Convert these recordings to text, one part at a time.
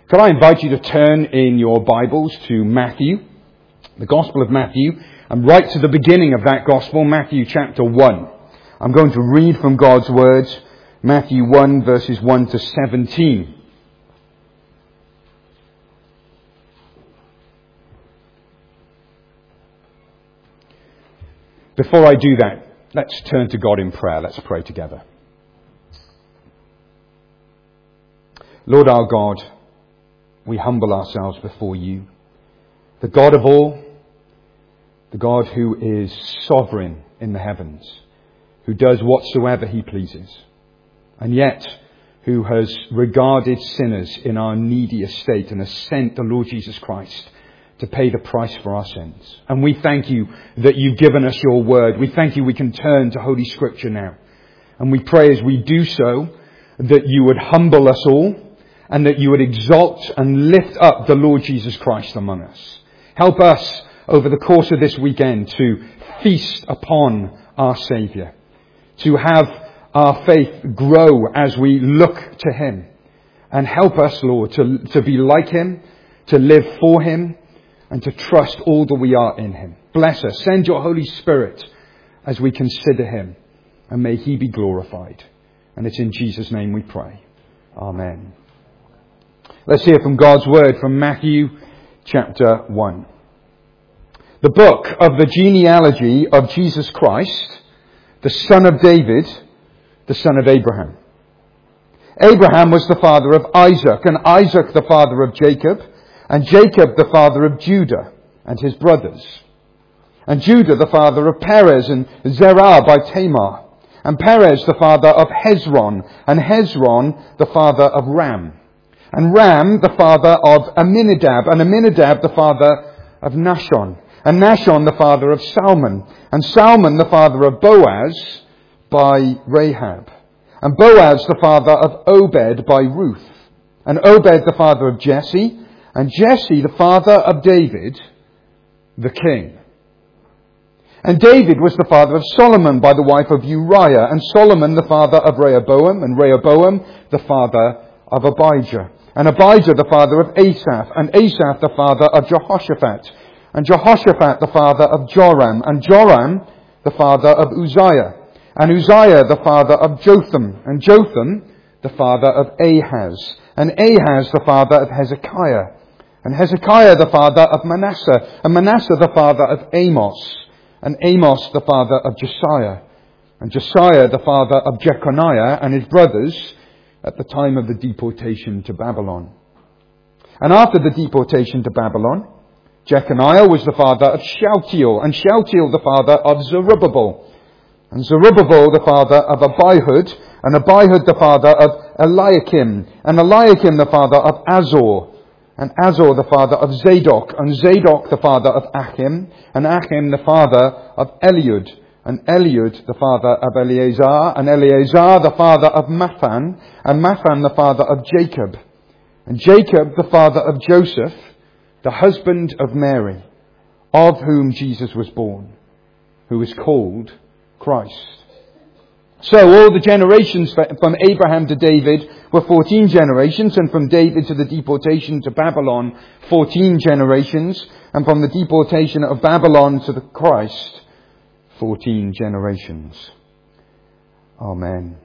Could I invite you to turn in your Bibles to Matthew, the Gospel of Matthew, and right to the beginning of that Gospel, Matthew chapter 1. I'm going to read from God's words, Matthew 1 verses 1 to 17. Before I do that, let's turn to God in prayer. Let's pray together. Lord our God, we humble ourselves before you, the God of all, the God who is sovereign in the heavens, who does whatsoever he pleases, and yet who has regarded sinners in our needy estate and has sent the Lord Jesus Christ to pay the price for our sins. And we thank you that you've given us your word. We thank you we can turn to Holy Scripture now. And we pray as we do so that you would humble us all and that you would exalt and lift up the Lord Jesus Christ among us. Help us over the course of this weekend to feast upon our Saviour, to have our faith grow as we look to him. And help us, Lord, to be like him, to live for him, and to trust all that we are in him. Bless us. Send your Holy Spirit as we consider him, and may he be glorified. And it's in Jesus' name we pray. Amen. Let's hear from God's word from Matthew chapter 1. The book of the genealogy of Jesus Christ, the son of David, the son of Abraham. Abraham was the father of Isaac, and Isaac the father of Jacob, and Jacob the father of Judah and his brothers. And Judah the father of Perez and Zerah by Tamar. And Perez the father of Hezron, and Hezron the father of Ram. And Ram the father of Amminadab, and Amminadab the father of Nahshon. And Nahshon the father of Salmon, and Salmon the father of Boaz by Rahab. And Boaz the father of Obed by Ruth. And Obed the father of Jesse, and Jesse the father of David, the king. And David was the father of Solomon by the wife of Uriah, and Solomon the father of Rehoboam, and Rehoboam the father of Abijah. And Abijah the father of Asaph, and Asaph the father of Jehoshaphat, and Jehoshaphat the father of Joram, and Joram the father of Uzziah, and Uzziah the father of Jotham, and Jotham the father of Ahaz, and Ahaz the father of Hezekiah, and Hezekiah the father of Manasseh, and Manasseh the father of Amos, and Amos the father of Josiah, and Josiah the father of Jeconiah and his brothers at the time of the deportation to Babylon. And after the deportation to Babylon, Jeconiah was the father of Shealtiel, and Shealtiel the father of Zerubbabel, and Zerubbabel the father of Abihud, and Abihud the father of Eliakim, and Eliakim the father of Azor, and Azor the father of Zadok, and Zadok the father of Achim, and Achim the father of Eliud, and Eliud the father of Eleazar, and Eleazar the father of Mathan, and Mathan the father of Jacob, and Jacob the father of Joseph, the husband of Mary, of whom Jesus was born, who is called Christ. So all the generations from Abraham to David were 14 generations, and from David to the deportation to Babylon, 14 generations, and from the deportation of Babylon to the Christ, 14 generations. Amen.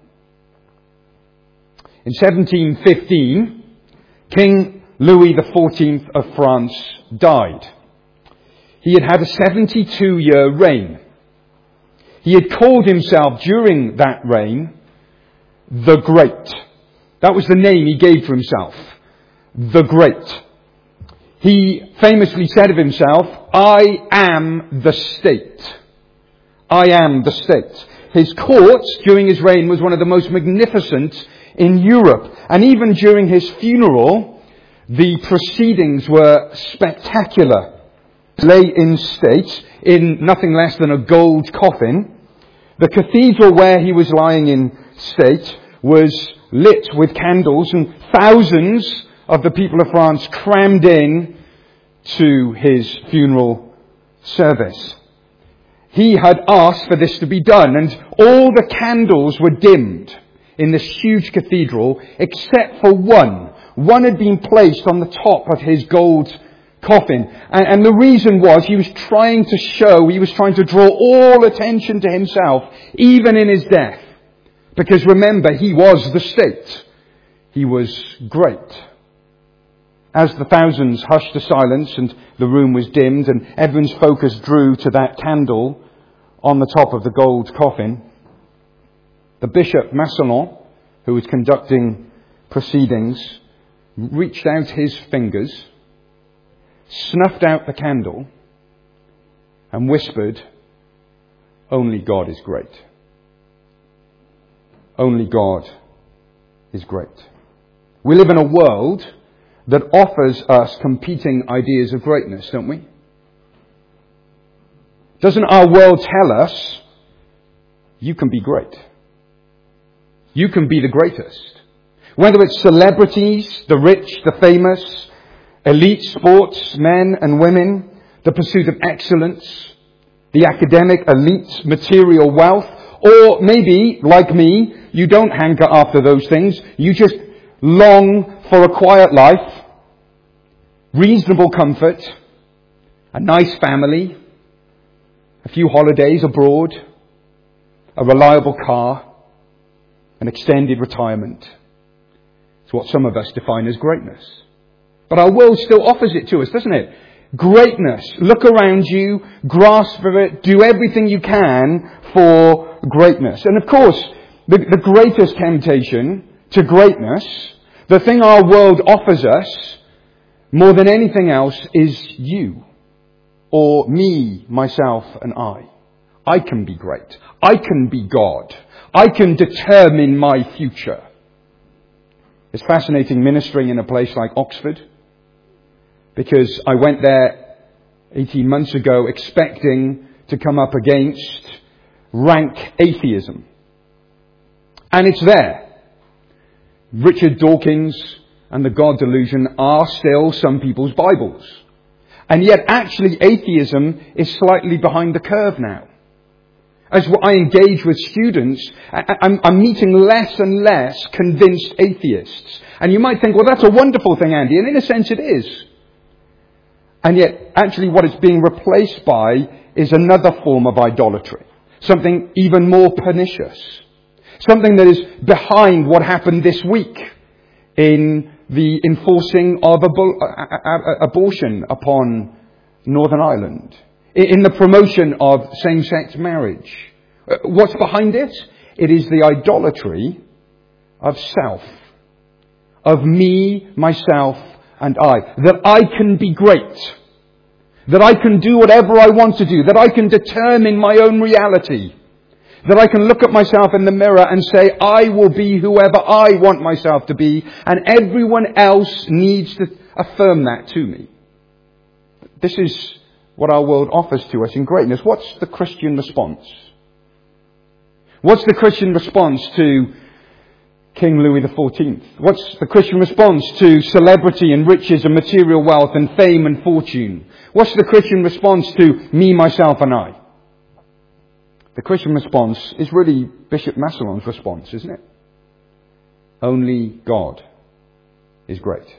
In 1715, King Louis XIV of France died. He had had a 72-year reign. He had called himself during that reign the Great. That was the name he gave to himself, the Great. He famously said of himself, I am the state. I am the state. His court during his reign was one of the most magnificent in Europe. And even during his funeral, the proceedings were spectacular. Lay in state in nothing less than a gold coffin. The cathedral where he was lying in state was lit with candles, and thousands of the people of France crammed in to his funeral service. He had asked for this to be done, and all the candles were dimmed in this huge cathedral except for one One had been placed on the top of his gold coffin. And the reason was he was trying to draw all attention to himself, even in his death. Because remember, he was the state. He was great. As the thousands hushed to silence and the room was dimmed and everyone's focus drew to that candle on the top of the gold coffin, the Bishop Massillon, who was conducting proceedings, reached out his fingers, snuffed out the candle, and whispered, "Only God is great. Only God is great." We live in a world that offers us competing ideas of greatness, don't we? Doesn't our world tell us, you can be great? You can be the greatest. Whether it's celebrities, the rich, the famous, elite sports, men and women, the pursuit of excellence, the academic elite, material wealth, or maybe, like me, you don't hanker after those things. You just long for a quiet life, reasonable comfort, a nice family, a few holidays abroad, a reliable car, an extended retirement. It's what some of us define as greatness. But our world still offers it to us, doesn't it? Greatness. Look around you, grasp for it, do everything you can for greatness. And of course, the greatest temptation to greatness, the thing our world offers us more than anything else, is you. Or me, myself and I. I can be great. I can be God. I can determine my future. It's fascinating ministering in a place like Oxford, because I went there 18 months ago expecting to come up against rank atheism. And it's there. Richard Dawkins and the God delusion are still some people's Bibles. And yet actually atheism is slightly behind the curve now. As I engage with students, I'm meeting less and less convinced atheists. And you might think, well, that's a wonderful thing, Andy. And in a sense it is. And yet actually what it's being replaced by is another form of idolatry. Something even more pernicious. Something that is behind what happened this week in the enforcing of abortion upon Northern Ireland. In the promotion of same-sex marriage. What's behind it? It is the idolatry of self. Of me, myself, and I. That I can be great. That I can do whatever I want to do. That I can determine my own reality. That I can look at myself in the mirror and say, I will be whoever I want myself to be. And everyone else needs to affirm that to me. This is what our world offers to us in greatness. What's the Christian response? What's the Christian response to King Louis XIV? What's the Christian response to celebrity and riches and material wealth and fame and fortune? What's the Christian response to me, myself and I? The Christian response is really Bishop Massillon's response, isn't it? Only God is great.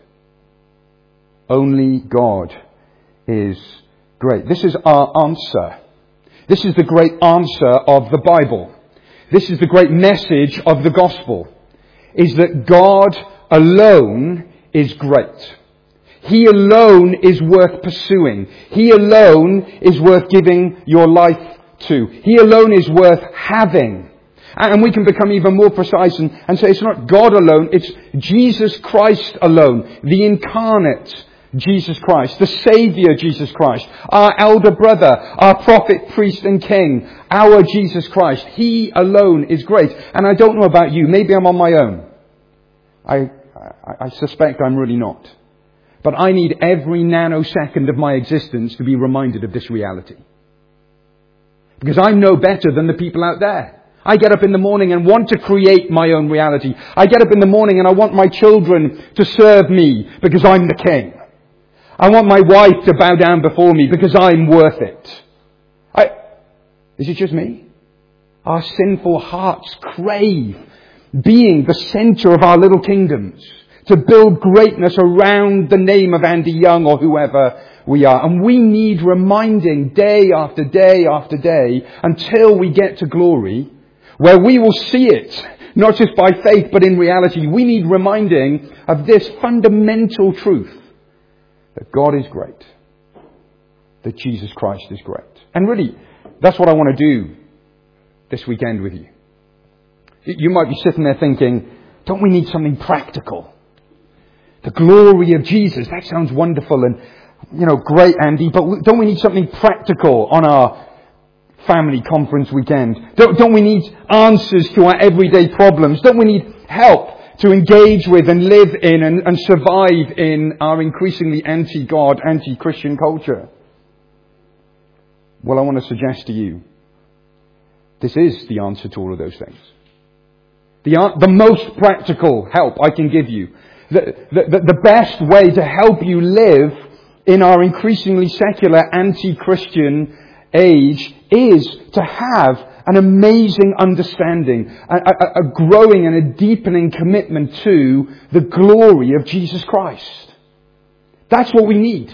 Only God is great. This is our answer. This is the great answer of the Bible. This is the great message of the gospel. Is that God alone is great. He alone is worth pursuing. He alone is worth giving your life to. He alone is worth having. And we can become even more precise and say it's not God alone, it's Jesus Christ alone. The incarnate Jesus Christ, the Saviour Jesus Christ, our elder brother, our prophet, priest and king, our Jesus Christ. He alone is great. And I don't know about you, maybe I'm on my own. I suspect I'm really not. But I need every nanosecond of my existence to be reminded of this reality. Because I'm no better than the people out there. I get up in the morning and want to create my own reality. I get up in the morning and I want my children to serve me because I'm the king. I want my wife to bow down before me because I'm worth it. Is it just me? Our sinful hearts crave being the centre of our little kingdoms. to build greatness around the name of Andy Young or whoever we are. And we need reminding day after day after day until we get to glory, where we will see it, not just by faith, but in reality. We need reminding of this fundamental truth, that God is great, that Jesus Christ is great. And really, that's what I want to do this weekend with you. You might be sitting there thinking, don't we need something practical? The glory of Jesus, that sounds wonderful and, great, Andy, but don't we need something practical on our family conference weekend? Don't we need answers to our everyday problems? Don't we need help to engage with and live in and survive in our increasingly anti-God, anti-Christian culture? Well, I want to suggest to you, this is the answer to all of those things. The most practical help I can give you. The best way to help you live in our increasingly secular anti-Christian age is to have an amazing understanding, a growing and a deepening commitment to the glory of Jesus Christ. That's what we need.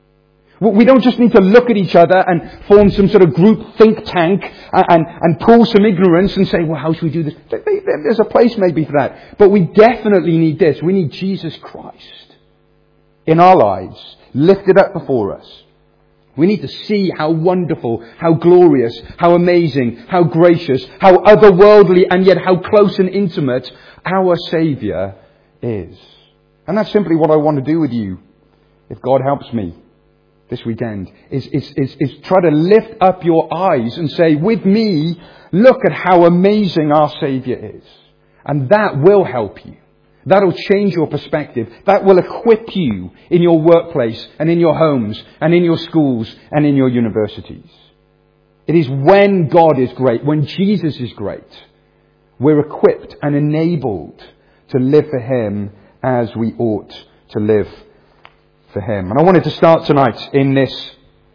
We don't just need to look at each other and form some sort of group think tank and pull some ignorance and say, well, how should we do this? There's a place maybe for that. But we definitely need this. We need Jesus Christ in our lives, lifted up before us. We need to see how wonderful, how glorious, how amazing, how gracious, how otherworldly, and yet how close and intimate our Saviour is. And that's simply what I want to do with you, if God helps me this weekend, is try to lift up your eyes and say, with me, look at how amazing our Saviour is. And that will help you. That'll change your perspective. That will equip you in your workplace and in your homes and in your schools and in your universities. It is when God is great, when Jesus is great, we're equipped and enabled to live for Him as we ought to live for Him. And I wanted to start tonight in this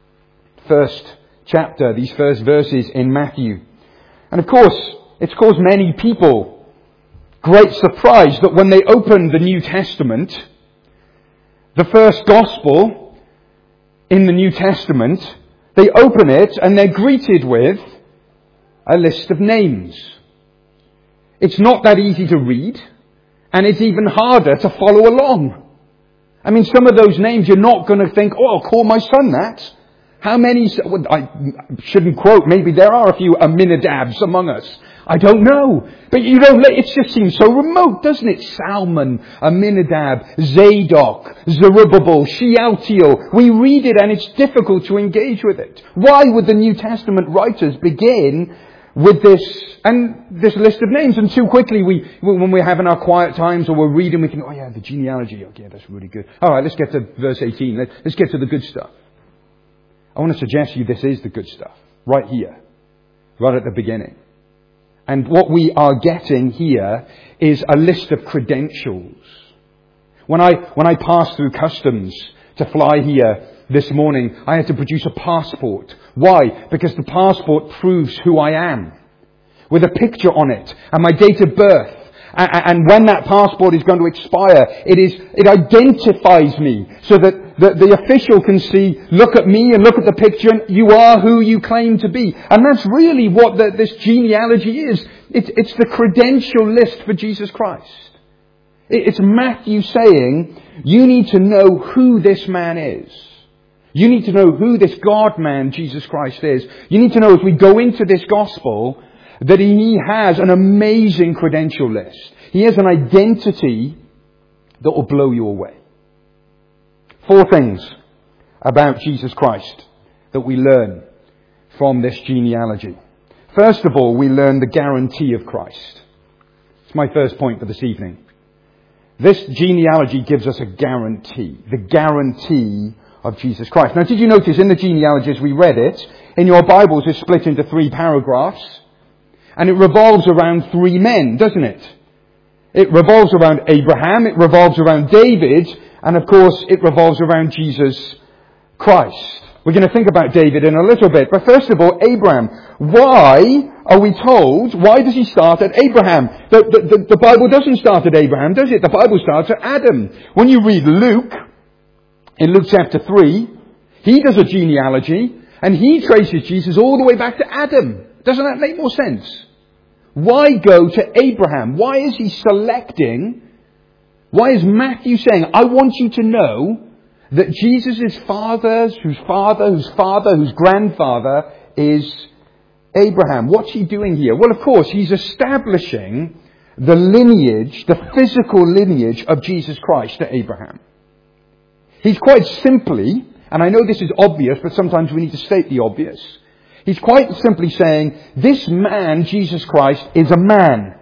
first chapter, these first verses in Matthew. And of course, it's caused many people great surprise that when they open the New Testament, the first gospel in the New Testament, they open it and they're greeted with a list of names. It's not that easy to read, and it's even harder to follow along. I mean, some of those names you're not going to think, oh, I'll call my son that. How many, well, I shouldn't quote, maybe there are a few Aminadabs among us. I don't know. But it just seems so remote, doesn't it? Salmon, Aminadab, Zadok, Zerubbabel, Shealtiel. We read it and it's difficult to engage with it. Why would the New Testament writers begin with this list of names? And too quickly, when we're having our quiet times or we're reading, we think, oh yeah, the genealogy. Oh yeah, that's really good. All right, let's get to verse 18. Let's get to the good stuff. I want to suggest to you this is the good stuff. Right here. Right at the beginning. And what we are getting here is a list of credentials. When I passed through customs to fly here this morning, I had to produce a passport. Why? Because the passport proves who I am, with a picture on it and my date of birth. And when that passport is going to expire, it identifies me so that the official can see, look at me and look at the picture, and you are who you claim to be. And that's really what this genealogy is. It's the credential list for Jesus Christ. It's Matthew saying, you need to know who this man is. You need to know who this God-man, Jesus Christ, is. You need to know as we go into this gospel that He has an amazing credential list. He has an identity that will blow you away. 4 things about Jesus Christ that we learn from this genealogy. First of all, we learn the guarantee of Christ. It's my first point for this evening. This genealogy gives us a guarantee. The guarantee of Jesus Christ. Now, did you notice in the genealogy as we read it, in your Bibles it's split into 3 paragraphs, and it revolves around 3 men, doesn't it? It revolves around Abraham, it revolves around David, and of course it revolves around Jesus Christ. We're going to think about David in a little bit, but first of all, Abraham. Why are we told, why does he start at Abraham? The Bible doesn't start at Abraham, does it? The Bible starts at Adam. When you read Luke, in Luke chapter 3, he does a genealogy, and he traces Jesus all the way back to Adam. Doesn't that make more sense? Why go to Abraham? Why is he selecting? Why is Matthew saying, I want you to know that Jesus' whose grandfather is Abraham? What's he doing here? Well, of course, he's establishing the lineage, the physical lineage of Jesus Christ to Abraham. He's quite simply, and I know this is obvious, but sometimes we need to state the obvious. He's quite simply saying, this man, Jesus Christ, is a man.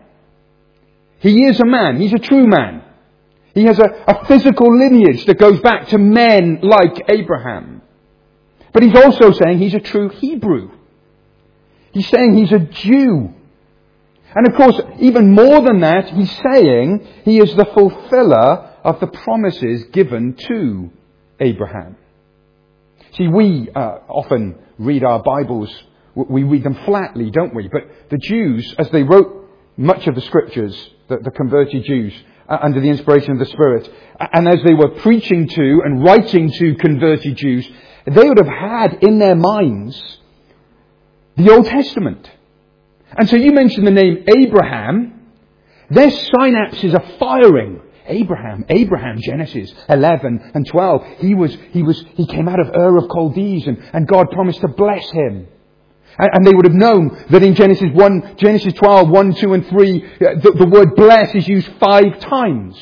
He is a man. He's a true man. He has a physical lineage that goes back to men like Abraham. But he's also saying he's a true Hebrew. He's saying he's a Jew. And of course, even more than that, he's saying he is the fulfiller of the promises given to Abraham. See, we often read our Bibles, we read them flatly, don't we? But the Jews, as they wrote much of the scriptures, the converted Jews, under the inspiration of the Spirit, and as they were preaching to and writing to converted Jews, they would have had in their minds the Old Testament. And so you mention the name Abraham, their synapses are firing. Abraham, Genesis 11 and 12. He came out of Ur of Chaldees and God promised to bless him. And they would have known that in Genesis 12, 1, 2 and 3, the word bless is used 5 times.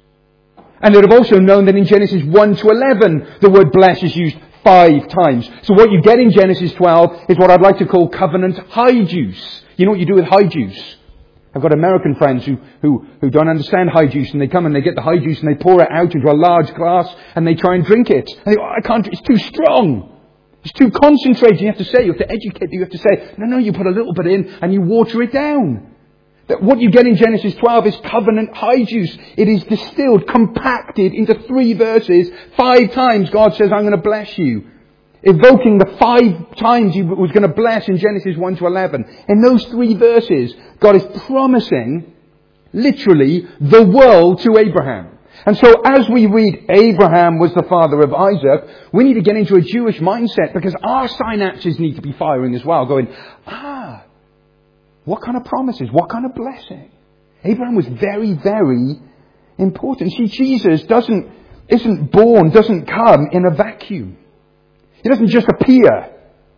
And they'd have also known that in Genesis 1 to 11, the word bless is used 5 times. So what you get in Genesis 12 is what I'd like to call covenant high juice. You know what you do with high juice? I've got American friends who don't understand high juice, and they come and they get the high juice and they pour it out into a large glass and they try and drink it. And they go, I can't, it's too strong. It's too concentrated. You have to educate, you have to say, no, you put a little bit in and you water it down. That what you get in Genesis 12 is covenant high juice. It is distilled, compacted into 3 verses. 5 times God says, I'm going to bless you. Evoking the 5 times he was going to bless in Genesis 1 to 11. In those 3 verses, God is promising, literally, the world to Abraham. And so as we read Abraham was the father of Isaac, we need to get into a Jewish mindset because our synapses need to be firing as well, going, what kind of promises? What kind of blessing? Abraham was very, very important. See, Jesus doesn't come in a vacuum. He doesn't just appear.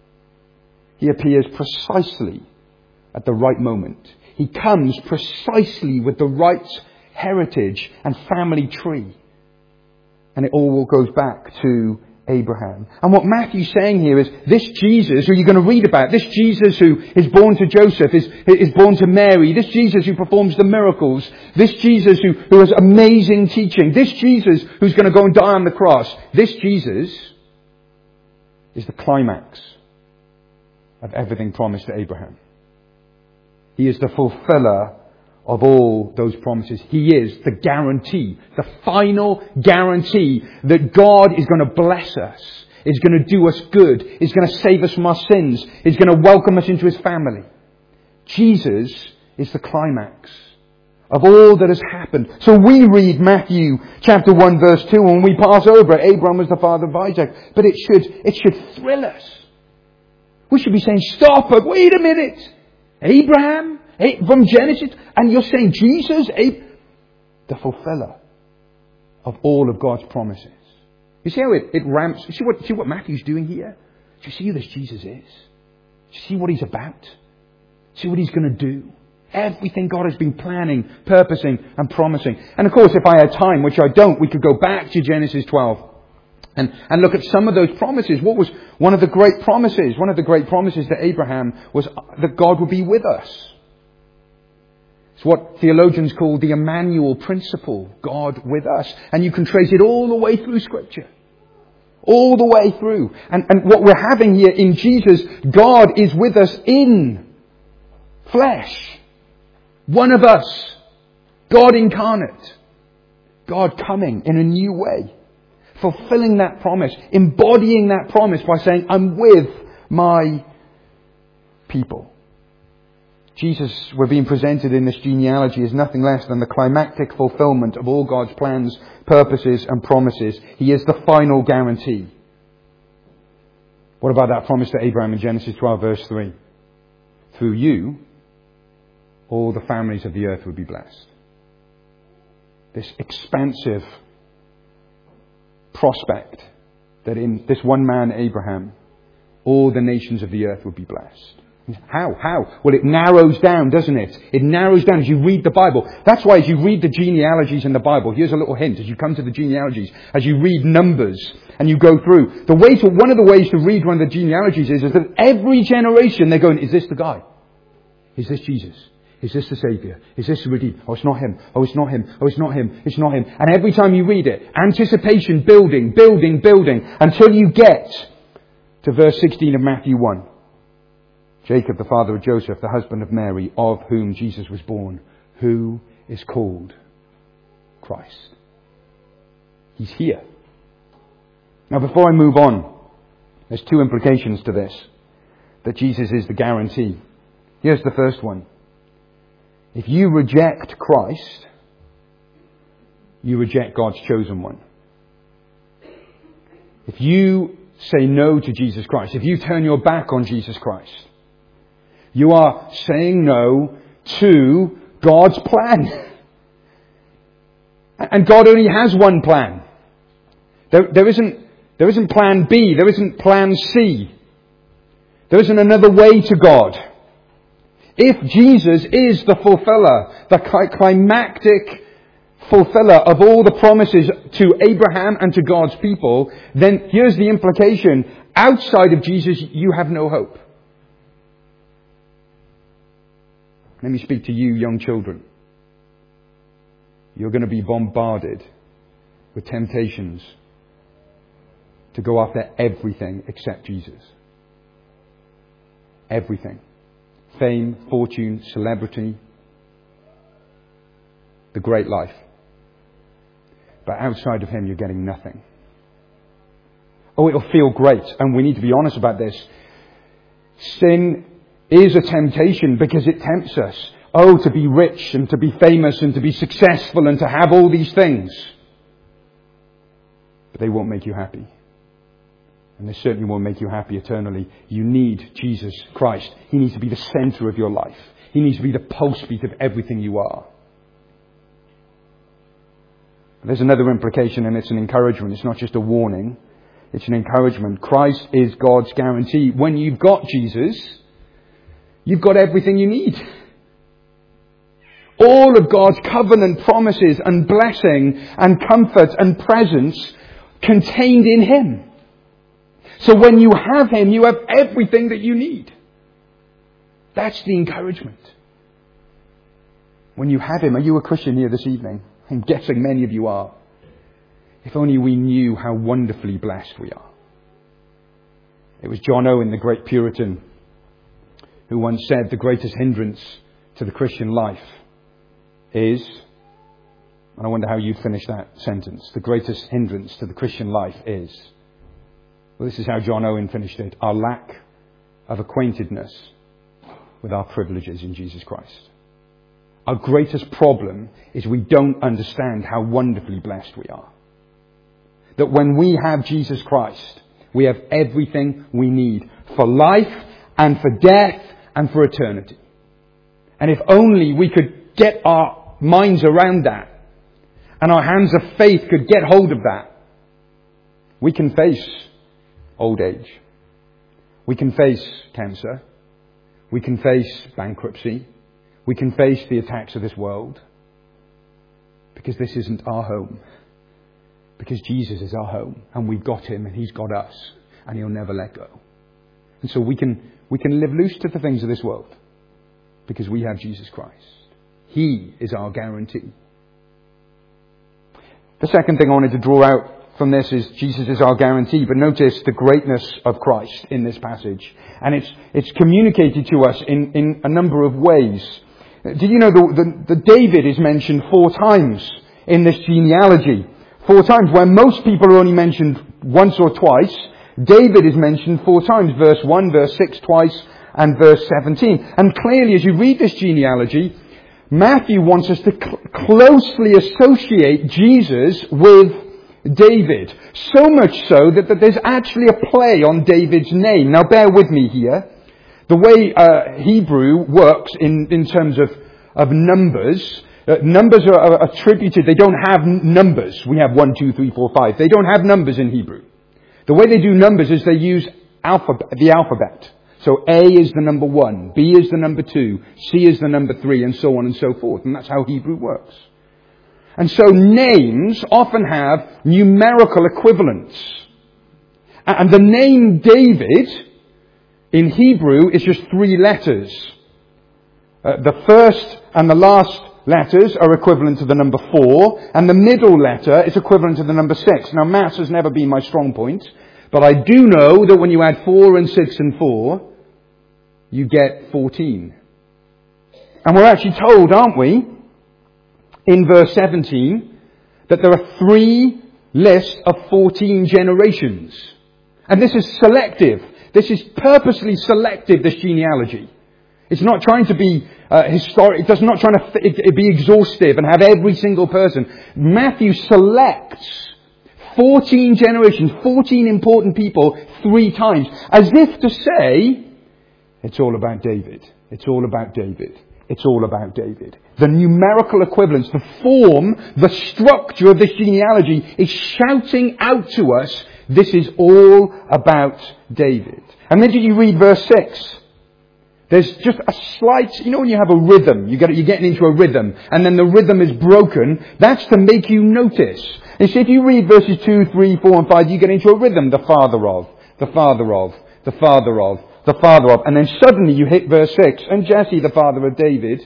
He appears precisely at the right moment. He comes precisely with the right heritage and family tree. And it all goes back to Abraham. And what Matthew's saying here is this Jesus who you're going to read about, this Jesus who is born to Joseph, is born to Mary, this Jesus who performs the miracles, this Jesus who has amazing teaching, this Jesus who's going to go and die on the cross, this Jesus is the climax of everything promised to Abraham. He is the fulfiller of all those promises. He is the guarantee, the final guarantee that God is going to bless us, is going to do us good, is going to save us from our sins, is going to welcome us into his family. Jesus is the climax of all that has happened. So we read Matthew chapter 1 verse 2 and we pass over Abraham was the father of Isaac. But it should thrill us. We should be saying, stop it, wait a minute. Abraham? From Genesis? And you're saying Jesus? The fulfiller of all of God's promises. You see how it ramps? You see what Matthew's doing here? Do you see who this Jesus is? Do you see what he's about? See what he's going to do? Everything God has been planning, purposing and promising. And of course, if I had time, which I don't, we could go back to Genesis 12 and look at some of those promises. What was one of the great promises? One of the great promises to Abraham was that God would be with us. It's what theologians call the Emmanuel principle, God with us. And you can trace it all the way through Scripture. All the way through. And what we're having here in Jesus, God is with us in flesh. One of us. God incarnate. God coming in a new way. Fulfilling that promise. Embodying that promise by saying, I'm with my people. Jesus, we're being presented in this genealogy as nothing less than the climactic fulfillment of all God's plans, purposes and promises. He is the final guarantee. What about that promise to Abraham in Genesis 12 verse 3? Through you, all the families of the earth will be blessed. This expansive prospect that in this one man, Abraham, all the nations of the earth will be blessed. How? Well, it narrows down, doesn't it? It narrows down as you read the Bible. That's why as you read the genealogies in the Bible, here's a little hint as you come to the genealogies, as you read Numbers and you go through, one of the ways to read one of the genealogies is that every generation they're going, is this the guy? Is this Jesus? Is this the Saviour? Is this the Redeemer? Oh, it's not him. Oh, it's not him. Oh, it's not him. It's not him. And every time you read it, anticipation building, until you get to verse 16 of Matthew 1. Jacob, the father of Joseph, the husband of Mary, of whom Jesus was born, who is called Christ. He's here. Now, before I move on, there's two implications to this. That Jesus is the guarantee. Here's the first one. If you reject Christ, you reject God's chosen one. If you say no to Jesus Christ, if you turn your back on Jesus Christ, you are saying no to God's plan. And God only has one plan. There isn't plan B. There isn't plan C. There isn't another way to God. If Jesus is the fulfiller, the climactic fulfiller of all the promises to Abraham and to God's people, then here's the implication. Outside of Jesus, you have no hope. Let me speak to you, young children. You're going to be bombarded with temptations to go after everything except Jesus. Everything. Fame, fortune, celebrity, the great life. But outside of Him, you're getting nothing. Oh, it'll feel great. And we need to be honest about this. Sin is a temptation because it tempts us. Oh, to be rich and to be famous and to be successful and to have all these things. But they won't make you happy. And they certainly won't make you happy eternally. You need Jesus Christ. He needs to be the centre of your life. He needs to be the pulse beat of everything you are. There's another implication, and it's an encouragement. It's not just a warning. It's an encouragement. Christ is God's guarantee. When you've got Jesus, you've got everything you need. All of God's covenant promises and blessing and comfort and presence contained in Him. So when you have Him, you have everything that you need. That's the encouragement. When you have Him, are you a Christian here this evening? I'm guessing many of you are. If only we knew how wonderfully blessed we are. It was John Owen, the great Puritan, who once said the greatest hindrance to the Christian life is, and I wonder how you'd finish that sentence, the greatest hindrance to the Christian life is, well, this is how John Owen finished it, our lack of acquaintedness with our privileges in Jesus Christ. Our greatest problem is we don't understand how wonderfully blessed we are. That when we have Jesus Christ, we have everything we need for life and for death and for eternity. And if only we could get our minds around that and our hands of faith could get hold of that, we can face old age. We can face cancer. We can face bankruptcy. We can face the attacks of this world. Because this isn't our home. Because Jesus is our home. And we've got Him and He's got us. And He'll never let go. And so we can live loose to the things of this world. Because we have Jesus Christ. He is our guarantee. The second thing I wanted to draw out from this is Jesus is our guarantee. But notice the greatness of Christ in this passage. And it's communicated to us in a number of ways. Did you know that David is mentioned 4 times in this genealogy? 4 times. Where most people are only mentioned once or twice, David is mentioned 4 times. Verse 1, verse 6 twice, and verse 17. And clearly, as you read this genealogy, Matthew wants us to closely associate Jesus with David. So much so that there's actually a play on David's name. Now bear with me here. The way Hebrew works in terms of numbers, numbers are attributed, they don't have numbers. We have 1, 2, 3, 4, 5. They don't have numbers in Hebrew. The way they do numbers is they use the alphabet. So A is the number 1, B is the number 2, C is the number 3, and so on and so forth. And that's how Hebrew works. And so names often have numerical equivalents. And the name David in Hebrew is just 3 letters. The first and the last letters are equivalent to the number 4, and the middle letter is equivalent to the number 6. Now, maths has never been my strong point, but I do know that when you add 4 and 6 and 4, you get 14. And we're actually told, aren't we, in verse 17, that there are 3 lists of 14 generations. And this is selective. This is purposely selective, this genealogy. It's not trying to be historic. It's not trying to be exhaustive and have every single person. Matthew selects 14 generations, 14 important people 3 times, as if to say, it's all about David. It's all about David. It's all about David. The numerical equivalence, the form, the structure of this genealogy is shouting out to us, this is all about David. And then did you read verse 6? There's just a slight, when you have a rhythm, you're getting into a rhythm, and then the rhythm is broken, that's to make you notice. And so if you read verses 2, 3, 4, and 5, you get into a rhythm, the father of, the father of, the father of, the father of, and then suddenly you hit verse 6, and Jesse, the father of David,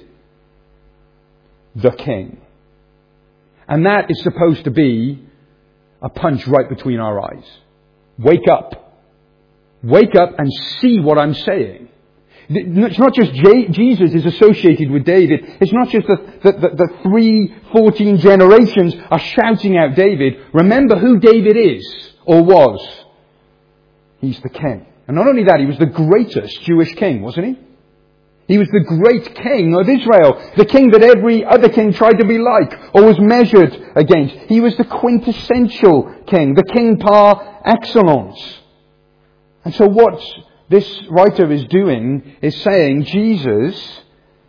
the king. And that is supposed to be a punch right between our eyes. Wake up. Wake up and see what I'm saying. It's not just Jesus is associated with David. It's not just the 14 generations are shouting out David. Remember who David is, or was. He's the king. And not only that, he was the greatest Jewish king, wasn't he? He was the great king of Israel. The king that every other king tried to be like, or was measured against. He was the quintessential king, the king par excellence. And so what this writer is doing is saying Jesus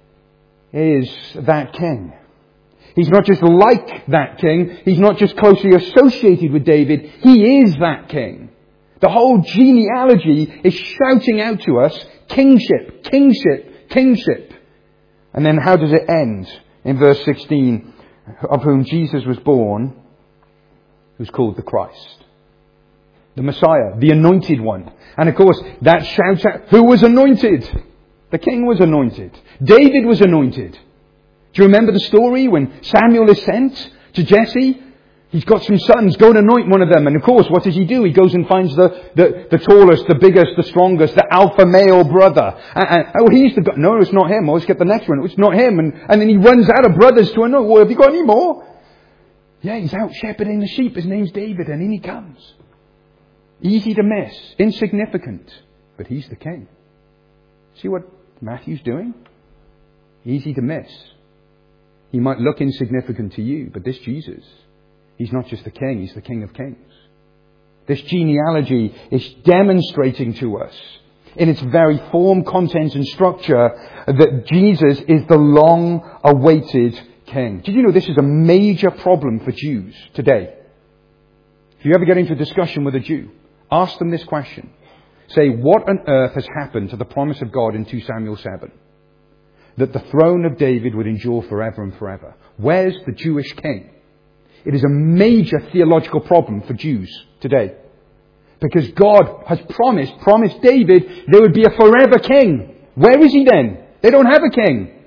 is that king. He's not just like that king. He's not just closely associated with David. He is that king. The whole genealogy is shouting out to us kingship, kingship, kingship. And then how does it end? In verse 16, of whom Jesus was born, who's called the Christ. The Messiah, the anointed one. And of course, that shouts out, who was anointed? The king was anointed. David was anointed. Do you remember the story when Samuel is sent to Jesse? He's got some sons, go and anoint one of them. And of course, what does he do? He goes and finds the tallest, the biggest, the strongest, the alpha male brother. And he's the guy. No, it's not him. Let's get the next one. It's not him. And then he runs out of brothers to anoint. Well, have you got any more? Yeah, he's out shepherding the sheep. His name's David. And in he comes. Easy to miss. Insignificant. But he's the king. See what Matthew's doing? Easy to miss. He might look insignificant to you, but this Jesus, he's not just the king, he's the King of Kings. This genealogy is demonstrating to us, in its very form, content and structure, that Jesus is the long-awaited king. Did you know this is a major problem for Jews today? If you ever get into a discussion with a Jew, ask them this question. Say, what on earth has happened to the promise of God in 2 Samuel 7? That the throne of David would endure forever and forever. Where's the Jewish king? It is a major theological problem for Jews today. Because God has promised David there would be a forever king. Where is he then? They don't have a king.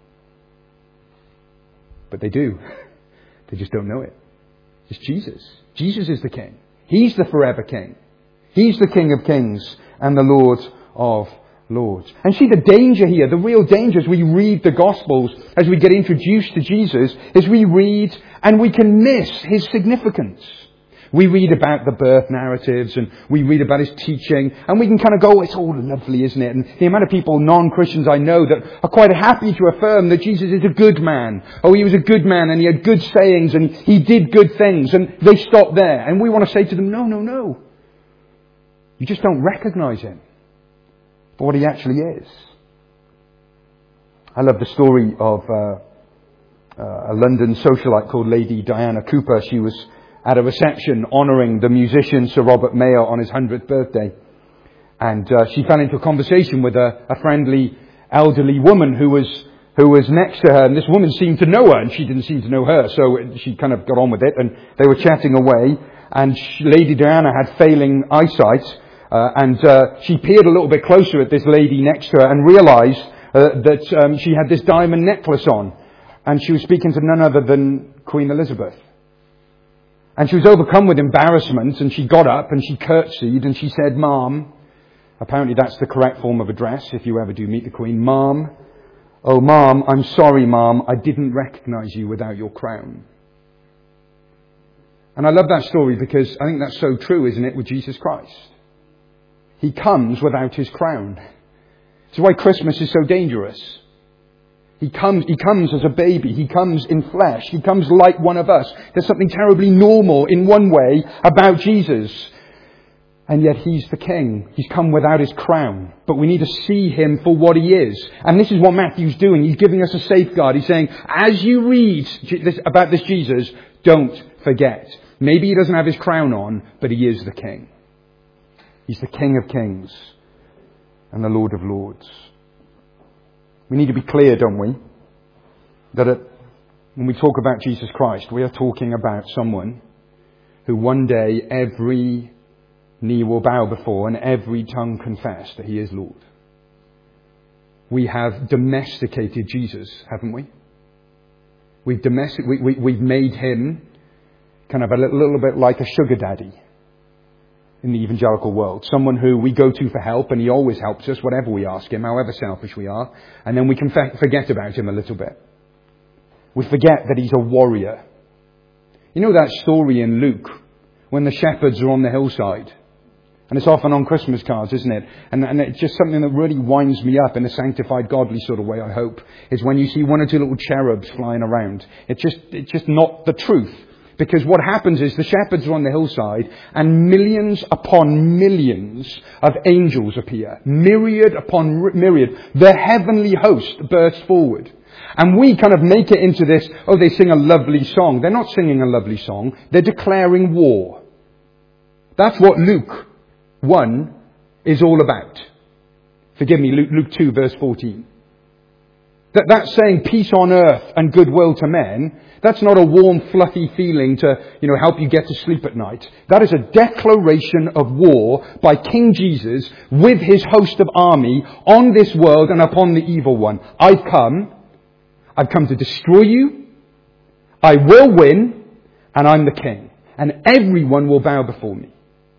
But they do. They just don't know it. It's Jesus. Jesus is the king. He's the forever king. He's the King of Kings and the Lord of Lords. And see the danger here, the real danger as we read the Gospels, as we get introduced to Jesus, is we read and we can miss his significance. We read about the birth narratives and we read about his teaching and we can kind of go, it's all lovely, isn't it? And the amount of people, non-Christians I know, that are quite happy to affirm that Jesus is a good man. Oh, he was a good man and he had good sayings and he did good things, and they stop there. And we want to say to them, no. You just don't recognize him for what he actually is. I love the story of a London socialite called Lady Diana Cooper. She was at a reception honouring the musician Sir Robert Mayer on his 100th birthday. And she fell into a conversation with a friendly elderly woman who was next to her. And this woman seemed to know her and she didn't seem to know her. So she kind of got on with it and they were chatting away. And Lady Diana had failing eyesight. And she peered a little bit closer at this lady next to her and realised that she had this diamond necklace on. And she was speaking to none other than Queen Elizabeth. And she was overcome with embarrassment, and she got up and she curtsied and she said, "Ma'am," apparently that's the correct form of address if you ever do meet the Queen, "Ma'am, oh ma'am, I'm sorry ma'am, I didn't recognise you without your crown." And I love that story because I think that's so true, isn't it, with Jesus Christ? He comes without his crown. This is why Christmas is so dangerous. He comes as a baby. He comes in flesh. He comes like one of us. There's something terribly normal in one way about Jesus. And yet he's the king. He's come without his crown. But we need to see him for what he is. And this is what Matthew's doing. He's giving us a safeguard. He's saying, as you read about this Jesus, don't forget. Maybe he doesn't have his crown on, but he is the king. He's the King of Kings and the Lord of Lords. We need to be clear, don't we, that when we talk about Jesus Christ, we are talking about someone who one day every knee will bow before and every tongue confess that he is Lord. We have domesticated Jesus, haven't we? We've made him kind of a little bit like a sugar daddy in the evangelical world. Someone who we go to for help and he always helps us, whatever we ask him, however selfish we are. And then we can forget about him a little bit. We forget that he's a warrior. You know that story in Luke when the shepherds are on the hillside? And it's often on Christmas cards, isn't it? And it's just something that really winds me up in a sanctified, godly sort of way, I hope, is when you see one or two little cherubs flying around. It's just not the truth. Because what happens is the shepherds are on the hillside and millions upon millions of angels appear. Myriad upon myriad. The heavenly host bursts forward. And we kind of make it into this, they sing a lovely song. They're not singing a lovely song. They're declaring war. That's what Luke 1 is all about. Forgive me, Luke 2 verse 14. That's saying peace on earth and goodwill to men. That's not a warm, fluffy feeling to, help you get to sleep at night. That is a declaration of war by King Jesus with his host of army on this world and upon the evil one. I've come to destroy you. I will win, and I'm the king. And everyone will bow before me.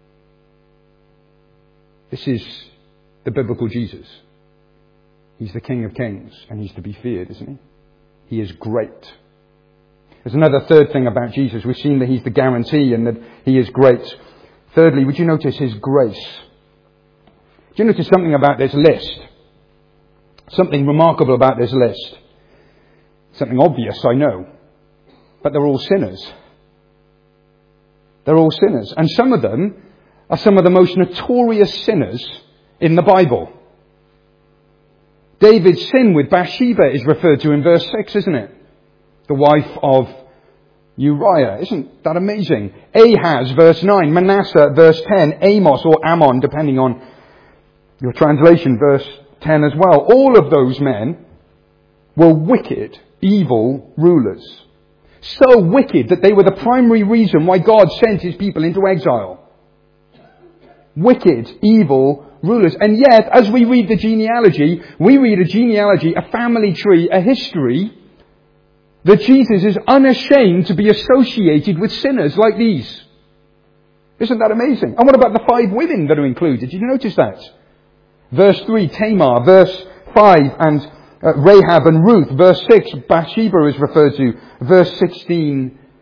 This is the biblical Jesus. He's the King of Kings, and he's to be feared, isn't he? He is great. There's another third thing about Jesus. We've seen that he's the guarantee and that he is great. Thirdly, would you notice his grace? Do you notice something about this list? Something remarkable about this list. Something obvious, I know. But they're all sinners. They're all sinners. And some of them are some of the most notorious sinners in the Bible. David's sin with Bathsheba is referred to in verse 6, isn't it? The wife of Uriah. Isn't that amazing? Ahaz, verse 9. Manasseh, verse 10. Amos or Ammon, depending on your translation, verse 10 as well. All of those men were wicked, evil rulers. So wicked that they were the primary reason why God sent his people into exile. Wicked, evil rulers. And yet, as we read the genealogy, we read a genealogy, a family tree, a history, that Jesus is unashamed to be associated with sinners like these. Isn't that amazing? And what about the 5 women that are included? Did you notice that? Verse 3, Tamar. Verse 5, and Rahab and Ruth. Verse 6, Bathsheba is referred to. Verse 16,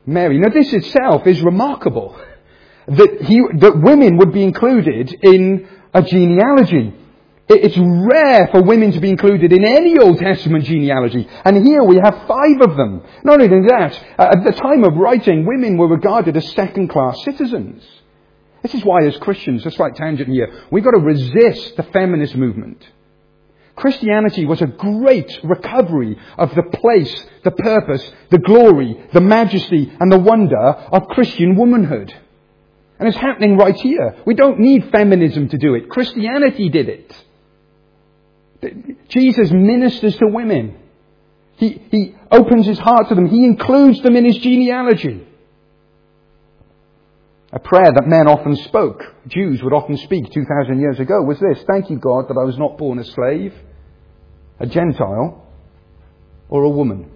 Mary. Now this itself is remarkable. That women would be included in a genealogy. It's rare for women to be included in any Old Testament genealogy. And here we have 5 of them. Not only that, at the time of writing, women were regarded as second-class citizens. This is why as Christians, a slight tangent here, we've got to resist the feminist movement. Christianity was a great recovery of the place, the purpose, the glory, the majesty and the wonder of Christian womanhood. And it's happening right here. We don't need feminism to do it. Christianity did it. Jesus ministers to women. He opens his heart to them. He includes them in his genealogy. A prayer that men often spoke, Jews would often speak 2,000 years ago, was this: thank you, God, that I was not born a slave, a Gentile, or a woman.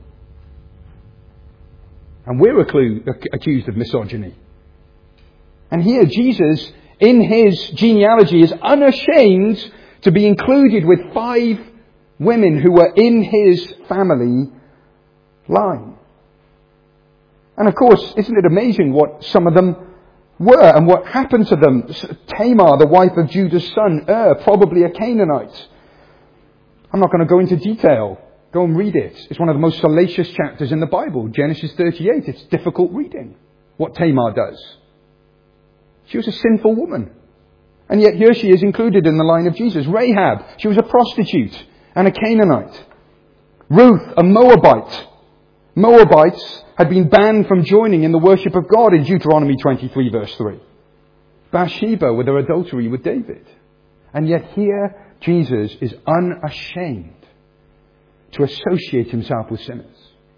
And we're accused of misogyny. And here Jesus, in his genealogy, is unashamed to be included with 5 women who were in his family line. And of course, isn't it amazing what some of them were and what happened to them? Tamar, the wife of Judah's son, probably a Canaanite. I'm not going to go into detail. Go and read it. It's one of the most salacious chapters in the Bible, Genesis 38. It's difficult reading, what Tamar does. She was a sinful woman. And yet here she is included in the line of Jesus. Rahab, she was a prostitute and a Canaanite. Ruth, a Moabite. Moabites had been banned from joining in the worship of God in Deuteronomy 23 verse 3. Bathsheba with her adultery with David. And yet here Jesus is unashamed to associate himself with sinners.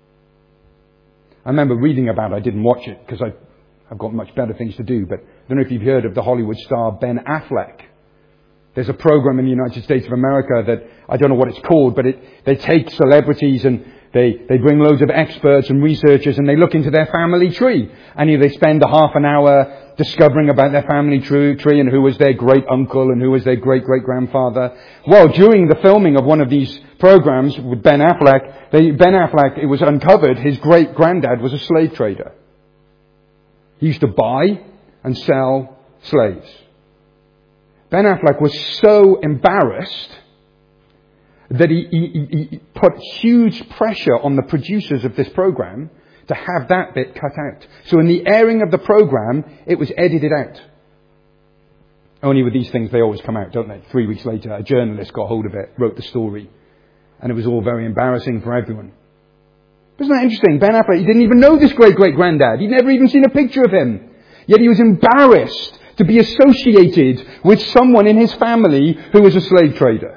I remember reading about it. I didn't watch it because I've got much better things to do, but I don't know if you've heard of the Hollywood star Ben Affleck. There's a program in the United States of America that, I don't know what it's called, but they take celebrities and they bring loads of experts and researchers and they look into their family tree. And they spend a half an hour discovering about their family tree and who was their great uncle and who was their great great grandfather. Well, during the filming of one of these programs with Ben Affleck, it was uncovered his great granddad was a slave trader. He used to buy and sell slaves. Ben Affleck was so embarrassed that he put huge pressure on the producers of this program to have that bit cut out. So in the airing of the program, it was edited out. Only with these things, they always come out, don't they? 3 weeks later, a journalist got hold of it, wrote the story, and it was all very embarrassing for everyone. Isn't that interesting? Ben Affleck, he didn't even know this great-great-granddad. He'd never even seen a picture of him. Yet he was embarrassed to be associated with someone in his family who was a slave trader.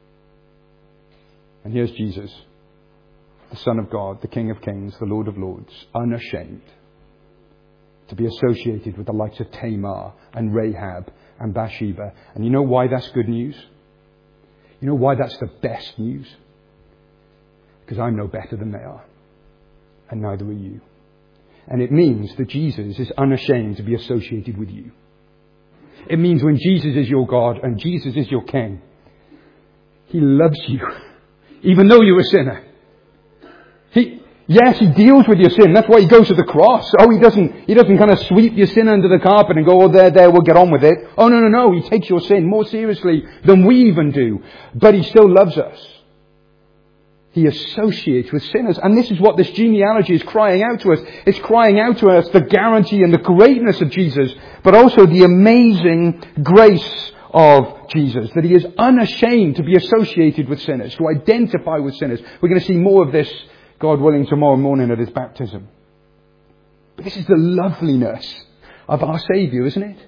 And here's Jesus, the Son of God, the King of Kings, the Lord of Lords, unashamed to be associated with the likes of Tamar and Rahab and Bathsheba. And you know why that's good news? You know why that's the best news? Because I'm no better than they are. And neither are you. And it means that Jesus is unashamed to be associated with you. It means when Jesus is your God and Jesus is your King, He loves you, even though you're a sinner. Yes, He deals with your sin. That's why He goes to the cross. Oh, He doesn't kind of sweep your sin under the carpet and go, oh, there, we'll get on with it. Oh, no. He takes your sin more seriously than we even do. But He still loves us. He associates with sinners. And this is what this genealogy is crying out to us. It's crying out to us the guarantee and the greatness of Jesus, but also the amazing grace of Jesus, that He is unashamed to be associated with sinners, to identify with sinners. We're going to see more of this, God willing, tomorrow morning at His baptism. But this is the loveliness of our Saviour, isn't it?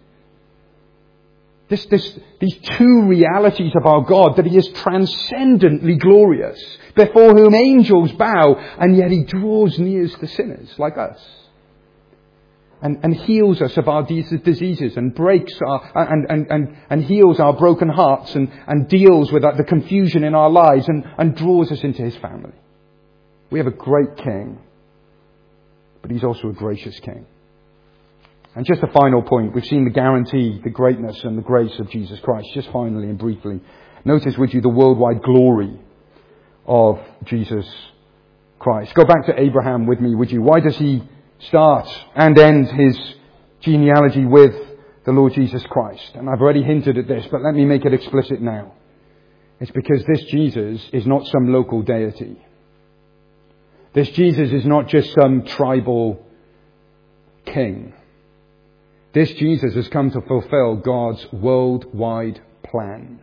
These two realities of our God, that He is transcendently glorious, before whom angels bow, and yet He draws near to sinners like us. And heals us of our diseases and breaks and heals our broken hearts and deals with the confusion in our lives and draws us into His family. We have a great King, but He's also a gracious King. And just a final point, we've seen the guarantee, the greatness and the grace of Jesus Christ. Just finally and briefly, notice with you the worldwide glory of Jesus Christ. Go back to Abraham with me, would you? Why does he start and end his genealogy with the Lord Jesus Christ. And I've already hinted at this, but let me make it explicit now. It's because this Jesus is not some local deity. This Jesus is not just some tribal king. This Jesus has come to fulfill God's worldwide plan,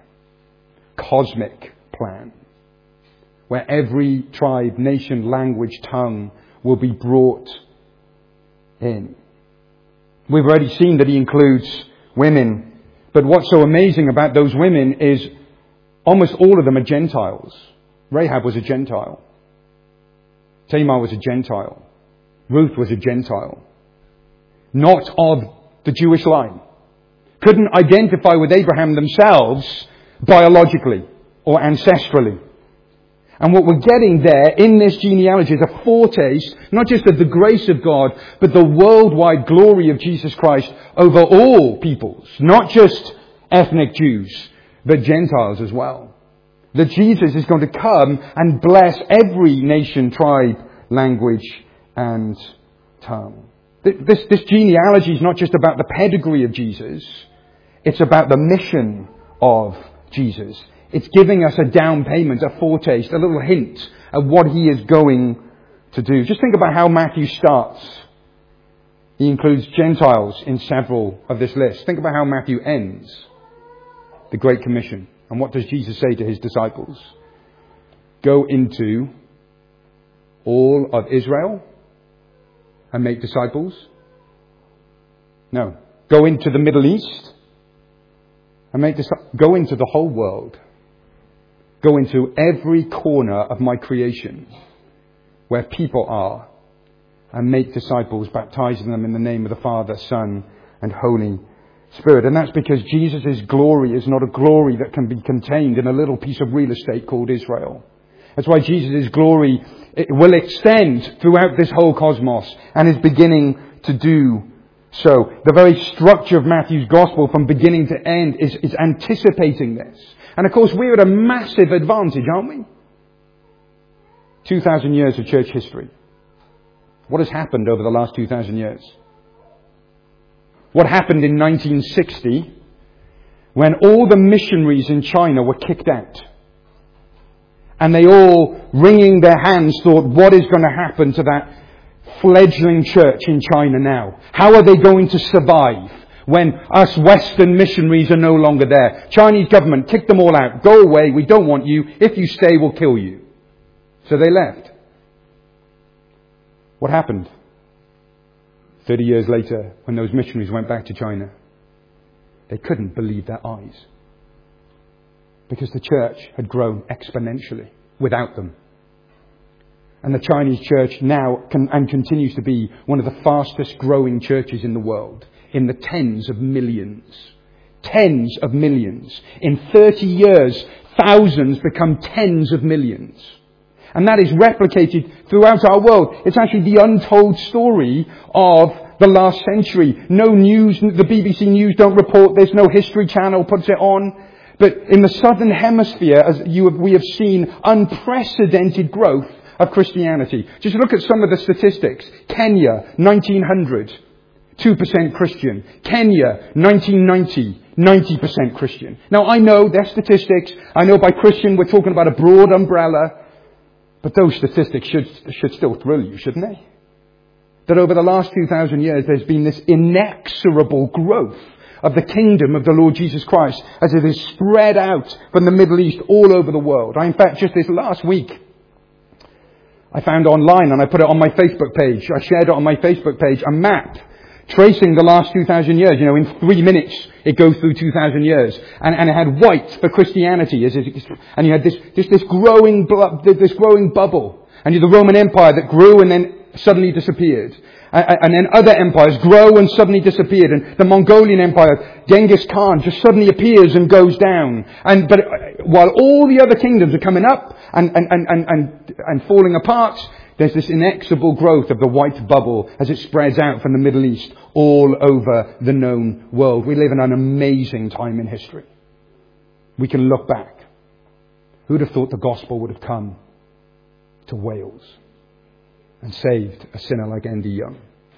cosmic plan, where every tribe, nation, language, tongue will be brought in. We've already seen that he includes women, but what's so amazing about those women is almost all of them are Gentiles. Rahab was a Gentile. Tamar was a Gentile. Ruth was a Gentile. Not of the Jewish line. Couldn't identify with Abraham themselves biologically or ancestrally. And what we're getting there in this genealogy is a foretaste, not just of the grace of God, but the worldwide glory of Jesus Christ over all peoples. Not just ethnic Jews, but Gentiles as well. That Jesus is going to come and bless every nation, tribe, language, and tongue. This genealogy is not just about the pedigree of Jesus. It's about the mission of Jesus. It's giving us a down payment, a foretaste, a little hint of what he is going to do. Just think about how Matthew starts. He includes Gentiles in several of this list. Think about how Matthew ends. The Great Commission. And what does Jesus say to his disciples? Go into all of Israel and make disciples? No. Go into the Middle East and make disciples. Go into the whole world. Go into every corner of my creation where people are and make disciples, baptizing them in the name of the Father, Son, and Holy Spirit. And that's because Jesus' glory is not a glory that can be contained in a little piece of real estate called Israel. That's why Jesus' glory will extend throughout this whole cosmos and is beginning to do so. The very structure of Matthew's gospel from beginning to end is anticipating this. And of course, we're at a massive advantage, aren't we? 2,000 years of church history. What has happened over the last 2,000 years? What happened in 1960 when all the missionaries in China were kicked out? And they all, wringing their hands, thought, what is going to happen to that fledgling church in China now? How are they going to survive when us Western missionaries are no longer there? Chinese government kicked them all out. Go away, we don't want you. If you stay, we'll kill you. So they left. What happened? 30 years later, when those missionaries went back to China, they couldn't believe their eyes. Because the church had grown exponentially without them. And the Chinese church now continues to be one of the fastest growing churches in the world. In the tens of millions. Tens of millions. In 30 years, thousands become tens of millions. And that is replicated throughout our world. It's actually the untold story of the last century. No news, the BBC News don't report this, no History Channel puts it on. But in the Southern Hemisphere, we have seen unprecedented growth of Christianity. Just look at some of the statistics. Kenya, 1900, 2% Christian. Kenya, 1990, 90% Christian. Now I know they're statistics. I know by Christian we're talking about a broad umbrella. But those statistics should still thrill you, shouldn't they? That over the last 2,000 years there's been this inexorable growth of the kingdom of the Lord Jesus Christ as it is spread out from the Middle East all over the world. In fact, just this last week, I found online and I put it on my Facebook page. I shared it on my Facebook page, a map tracing the last 2,000 years. In 3 minutes it goes through 2,000 years. And it had white for Christianity. And you had this growing bubble. And you had the Roman Empire that grew and then suddenly disappeared. And then other empires grow and suddenly disappeared. And the Mongolian Empire, Genghis Khan, just suddenly appears and goes down. But while all the other kingdoms are coming up and falling apart, there's this inexorable growth of the white bubble as it spreads out from the Middle East all over the known world. We live in an amazing time in history. We can look back. Who'd have thought the gospel would have come to Wales and saved a sinner like Andy Young?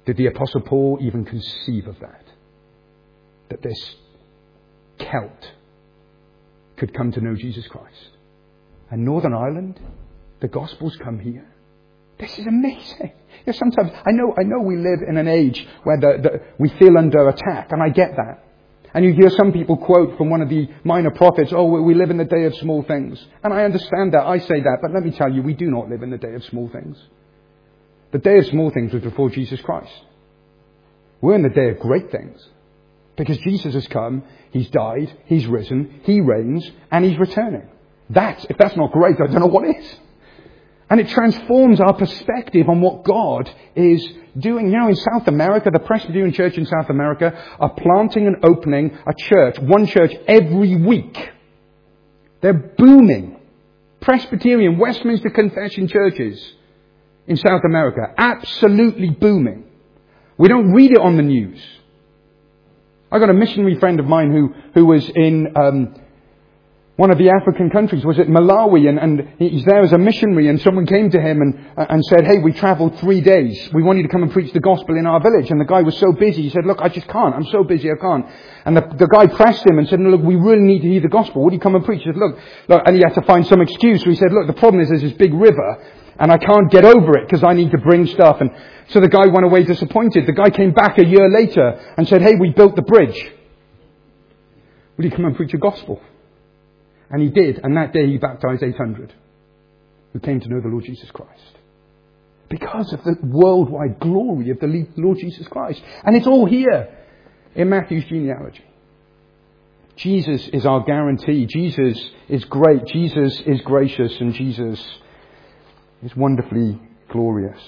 Did the Apostle Paul even conceive of that? That this Celt could come to know Jesus Christ? And Northern Ireland, the Gospels come here. This is amazing. You know, sometimes, I know we live in an age where we feel under attack, and I get that. And you hear some people quote from one of the minor prophets, oh, we live in the day of small things. And I understand that, I say that, but let me tell you, we do not live in the day of small things. The day of small things was before Jesus Christ. We're in the day of great things. Because Jesus has come, He's died, He's risen, He reigns, and He's returning. If that's not great, I don't know what is. And it transforms our perspective on what God is doing. You know, in South America, the Presbyterian Church in South America are planting and opening one church every week. They're booming. Presbyterian, Westminster Confession churches in South America, absolutely booming. We don't read it on the news. I got a missionary friend of mine who was in one of the African countries. Was it Malawi? And he's there as a missionary, and someone came to him and said, hey, we travelled 3 days. We want you to come and preach the gospel in our village. And the guy was so busy. He said, look, I just can't. I'm so busy, I can't. And the guy pressed him and said, look, we really need to hear the gospel. Would you come and preach? He said, look, and he had to find some excuse. So he said, look, the problem is there's this big river, and I can't get over it because I need to bring stuff. And so the guy went away disappointed. The guy came back a year later and said, hey, we built the bridge. Would you come and preach the gospel? And he did. And that day he baptized 800 who came to know the Lord Jesus Christ. Because of the worldwide glory of the Lord Jesus Christ. And it's all here in Matthew's genealogy. Jesus is our guarantee. Jesus is great. Jesus is gracious. And Jesus is wonderfully glorious.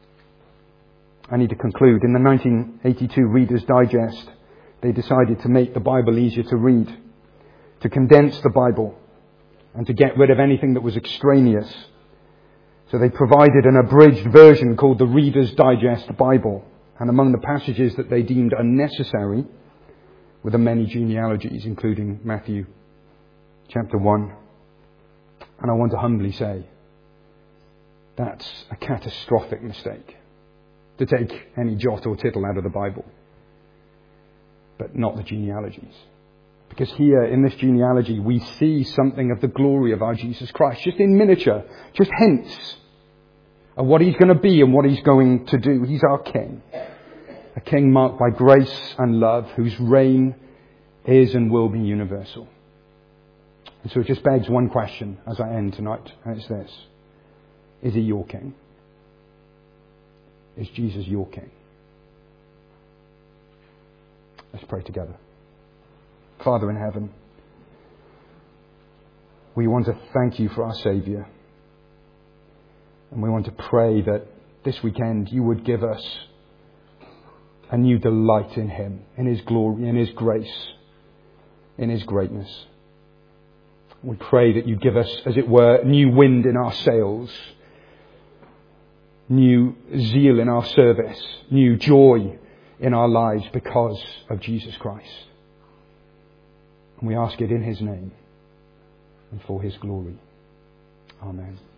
I need to conclude. In the 1982 Reader's Digest, they decided to make the Bible easier to read, to condense the Bible, and to get rid of anything that was extraneous. So they provided an abridged version called the Reader's Digest Bible. And among the passages that they deemed unnecessary were the many genealogies, including Matthew chapter 1. And I want to humbly say, that's a catastrophic mistake, to take any jot or tittle out of the Bible, but not the genealogies. Because here in this genealogy we see something of the glory of our Jesus Christ, just in miniature, just hints of what He's going to be and what He's going to do. He's our King, a King marked by grace and love, whose reign is and will be universal. And so it just begs one question as I end tonight, and it's this: is He your King? Is Jesus your King? Let's pray together. Father in heaven, we want to thank You for our Saviour. And we want to pray that this weekend You would give us a new delight in Him, in His glory, in His grace, in His greatness. We pray that You'd give us, as it were, new wind in our sails, new zeal in our service, new joy in our lives because of Jesus Christ. And we ask it in His name and for His glory. Amen.